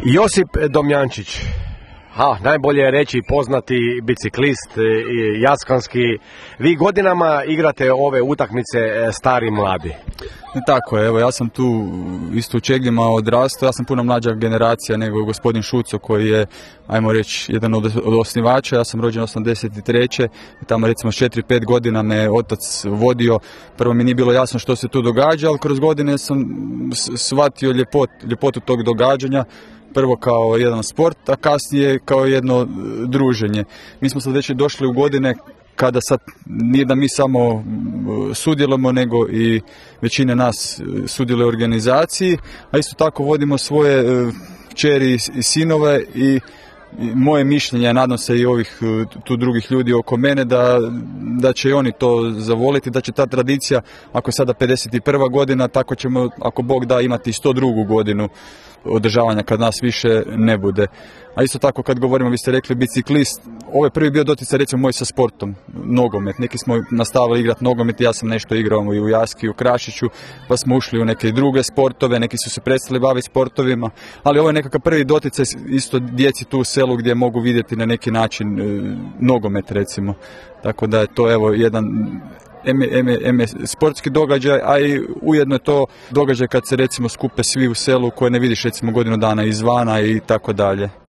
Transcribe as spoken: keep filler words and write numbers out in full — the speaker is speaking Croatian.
Josip Domjančić, ha, najbolje je reći poznati biciklist, jaskanski. Vi godinama igrate ove utakmice stari mladi. Tako je, evo ja sam tu isto u Čegljima odrastao, ja sam puno mlađa generacija nego gospodin Šuco koji je, ajmo reći, jedan od, od osnivača. Ja sam rođen osamdeset treće i tamo recimo s četiri pet godina me otac vodio. Prvo mi nije bilo jasno što se tu događa, ali kroz godine sam shvatio ljepot, ljepotu tog događanja. Prvo kao jedan sport, a kasnije kao jedno druženje. Mi smo sad već došli u godine kada sad nije da mi samo sudjelujemo, nego i većina nas sudjeluje u organizaciji, a isto tako vodimo svoje kćeri i sinove i moje mišljenje, nadam se i ovih tu drugih ljudi oko mene, da, da će i oni to zavoliti, da će ta tradicija, ako je sada pedeset prva godina, tako ćemo, ako Bog da, imati i sto drugu godinu održavanja kad nas više ne bude. A isto tako kad govorimo, vi ste rekli biciklist, ovo je prvi bio doticaj recimo moj sa sportom, nogomet. Neki smo nastavili igrati nogomet, ja sam nešto igrao i u Jaski, i u Krašiću, pa smo ušli u neke druge sportove, neki su se prestali baviti sportovima, ali ovo je nekakav prvi doticaj isto djeci tu u selu gdje mogu vidjeti na neki način e, nogomet recimo. Tako da je to evo jedan Eme, eme, eme sportski događaj, a i ujedno je to događaj kad se recimo skupe svi u selu koje ne vidiš recimo godinu dana izvana i tako dalje.